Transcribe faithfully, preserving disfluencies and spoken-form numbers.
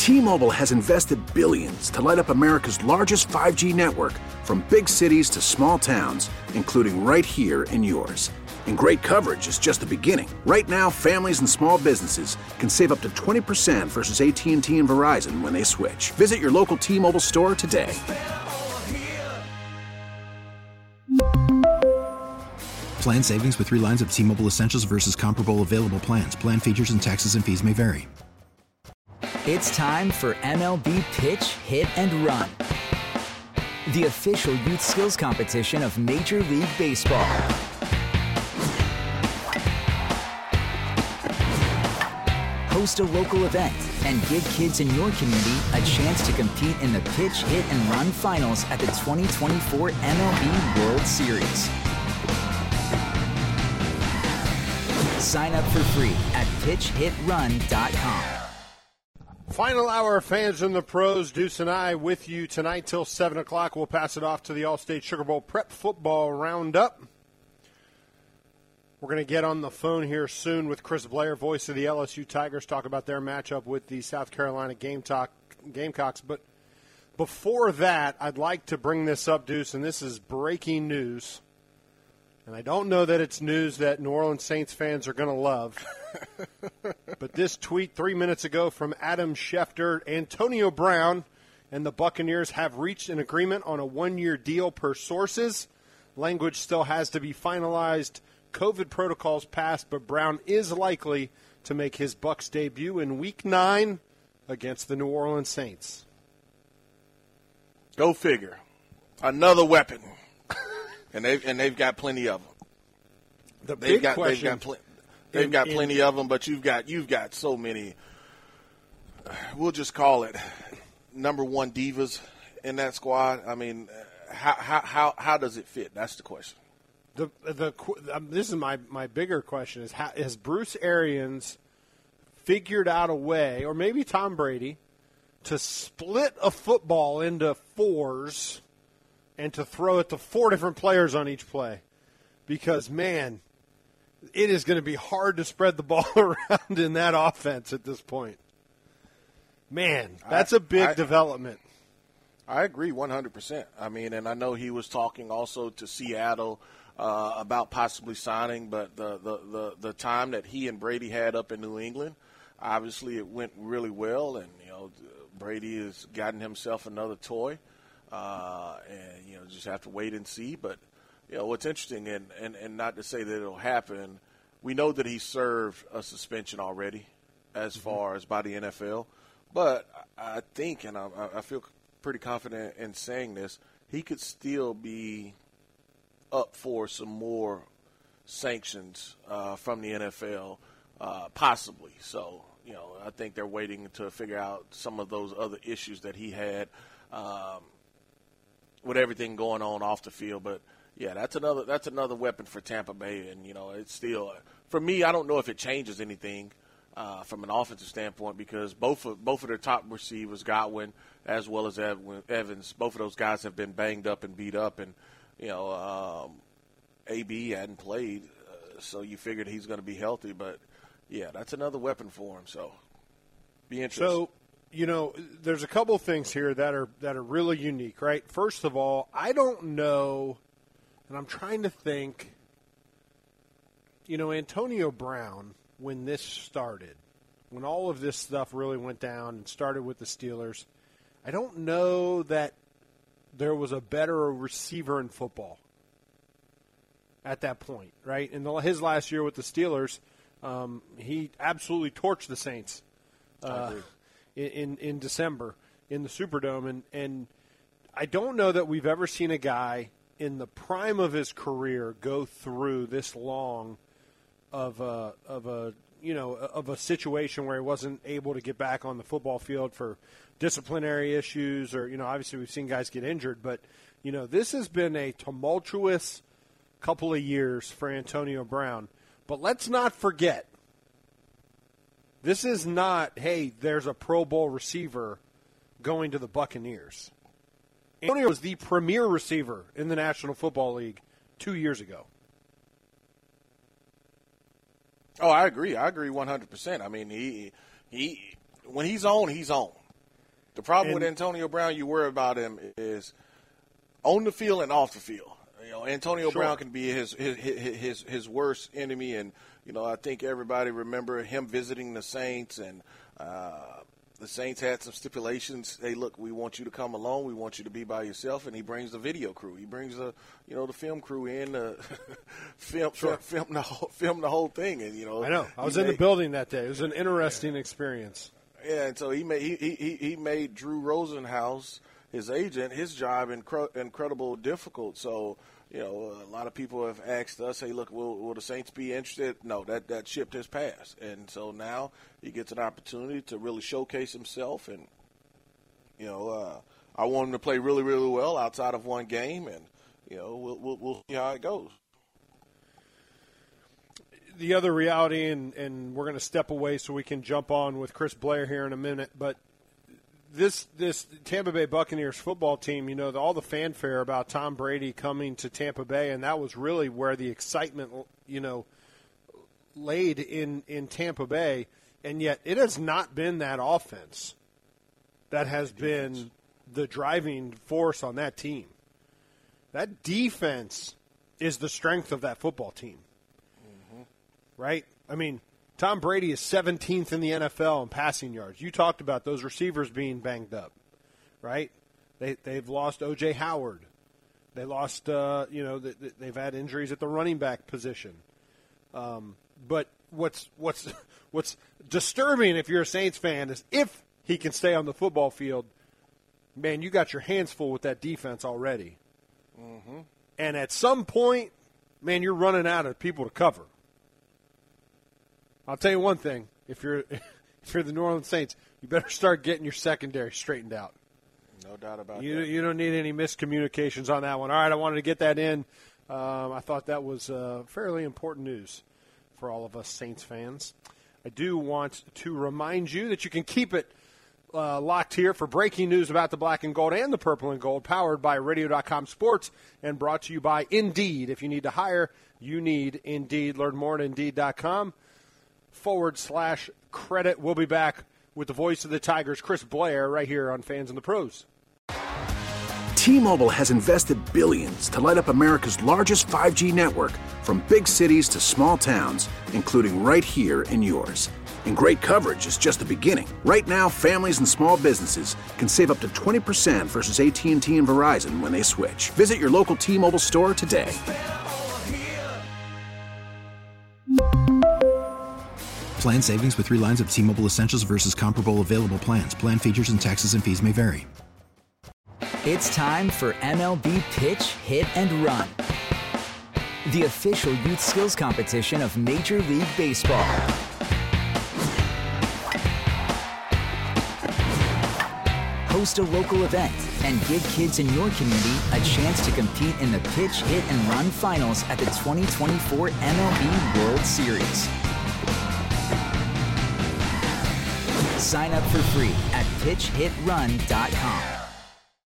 T-Mobile has invested billions to light up America's largest five G network, from big cities to small towns, including right here in yours. And great coverage is just the beginning. Right now, families and small businesses can save up to twenty percent versus A T and T and Verizon when they switch. Visit your local T-Mobile store today. Plan savings with three lines of T-Mobile Essentials versus comparable available plans. Plan features and taxes and fees may vary. It's time for M L B Pitch, Hit, and Run, the official youth skills competition of Major League Baseball. Host a local event and give kids in your community a chance to compete in the Pitch, Hit, and Run finals at the twenty twenty-four M L B World Series. Sign up for free at pitch hit run dot com. Final hour, fans and the pros. Deuce and I with you tonight till seven o'clock. We'll pass it off to the All-State Sugar Bowl Prep Football Roundup. We're going to get on the phone here soon with Chris Blair, voice of the L S U Tigers, talk about their matchup with the South Carolina Game Talk, Gamecocks. But before that, I'd like to bring this up, Deuce, and this is breaking news. And I don't know that it's news that New Orleans Saints fans are going to love. But this tweet three minutes ago from Adam Schefter, Antonio Brown and the Buccaneers have reached an agreement on a one-year deal per sources. Language still has to be finalized. COVID protocols passed, but Brown is likely to make his Bucs debut in Week nine against the New Orleans Saints. Go figure. Another weapon. And they've, and they've got plenty of them. The they've big got, question, they've got, pl- they've in, got in, plenty of them, but you've got you've got so many. We'll just call it number one divas in that squad. I mean, how how how, how does it fit? That's the question. The the um, this is my, my bigger question is how, has Bruce Arians figured out a way, or maybe Tom Brady, to split a football into fours and to throw it to four different players on each play? Because, man, it is going to be hard to spread the ball around in that offense at this point. Man, that's I, a big I, development. I agree one hundred percent. I mean, and I know he was talking also to Seattle uh, about possibly signing, but the, the, the, the time that he and Brady had up in New England, obviously it went really well, and, you know, Brady has gotten himself another toy. Uh, and, you know, just have to wait and see. But, you know, what's interesting, and, and, and not to say that it'll happen, we know that he served a suspension already as mm-hmm. far as by the N F L. But I think, and I, I feel pretty confident in saying this, he could still be up for some more sanctions uh, from the N F L, uh, possibly. So, you know, I think they're waiting to figure out some of those other issues that he had. Um, with everything going on off the field. But, yeah, that's another that's another weapon for Tampa Bay. And, you know, it's still – for me, I don't know if it changes anything uh, from an offensive standpoint, because both of, both of their top receivers, Godwin as well as Evans, both of those guys have been banged up and beat up. And, you know, um, A B hadn't played, uh, so you figured he's going to be healthy. But, yeah, that's another weapon for him. So, be interesting. So, you know, there's a couple things here that are that are really unique, right? First of all, I don't know, and I'm trying to think, you know, Antonio Brown, when this started, when all of this stuff really went down and started with the Steelers, I don't know that there was a better receiver in football at that point, right? In the, his last year with the Steelers, um, he absolutely torched the Saints. Uh, I agree. In, in December in the Superdome. And, and I don't know that we've ever seen a guy in the prime of his career go through this long of a, of a you know of a situation where he wasn't able to get back on the football field for disciplinary issues, or, you know, obviously we've seen guys get injured. But, you know, this has been a tumultuous couple of years for Antonio Brown. But let's not forget, this is not, hey, there's a Pro Bowl receiver going to the Buccaneers. Antonio was the premier receiver in the National Football League two years ago. Oh, I agree. I agree one hundred percent. I mean, he he when he's on, he's on. The problem And, with Antonio Brown, you worry about him is on the field and off the field. You know, Antonio sure. Brown can be his his, his his worst enemy, and you know I think everybody remember him visiting the Saints, and uh, the Saints had some stipulations. Hey, look, we want you to come alone. We want you to be by yourself, and he brings the video crew. He brings the you know the film crew in to film, sure. film film the whole, film the whole thing, and you know I know I was in made, the building that day. It was an interesting yeah. experience. Yeah, and so he made he he, he made Drew Rosenhaus, his agent, his job incre- incredible difficult. So. You know, a lot of people have asked us, hey, look, will, will the Saints be interested? No, that, that ship has passed. And so now he gets an opportunity to really showcase himself. And, you know, uh, I want him to play really, really well outside of one game. And, you know, we'll, we'll, we'll see how it goes. The other reality, and, and we're going to step away so we can jump on with Chris Blair here in a minute, but This this Tampa Bay Buccaneers football team, you know, the, all the fanfare about Tom Brady coming to Tampa Bay, and that was really where the excitement, you know, laid in, in Tampa Bay, and yet it has not been that offense that has been the driving force on that team. That defense is the strength of that football team, mm-hmm. right? I mean, Tom Brady is seventeenth in the N F L in passing yards. You talked about those receivers being banged up, right? They, they've lost O J Howard. They lost, uh, you know, they, they've had injuries at the running back position. Um, but what's what's what's disturbing if you're a Saints fan is if he can stay on the football field, man, you got your hands full with that defense already. Mm-hmm. And at some point, man, you're running out of people to cover. I'll tell you one thing: if you're if you're the New Orleans Saints, you better start getting your secondary straightened out. No doubt about you, that. You don't need any miscommunications on that one. All right, I wanted to get that in. Um, I thought that was uh, fairly important news for all of us Saints fans. I do want to remind you that you can keep it uh, locked here for breaking news about the black and gold and the purple and gold, powered by radio dot com Sports and brought to you by Indeed. If you need to hire, you need Indeed. Learn more at Indeed dot com. forward slash credit. We'll be back with the voice of the Tigers, Chris Blair, right here on Fans and the Pros. T-Mobile has invested billions to light up America's largest five G network, from big cities to small towns, including right here in yours. And great coverage is just the beginning. Right now, families and small businesses can save up to twenty percent versus A T and T and Verizon when they switch. Visit your local T-Mobile store today. Plan savings with three lines of T-Mobile Essentials versus comparable available plans. Plan features and taxes and fees may vary. It's time for M L B Pitch, Hit, and Run, the official youth skills competition of Major League Baseball. Host a local event and give kids in your community a chance to compete in the Pitch, Hit, and Run finals at the twenty twenty-four M L B World Series. Sign up for free at pitch hit run dot com.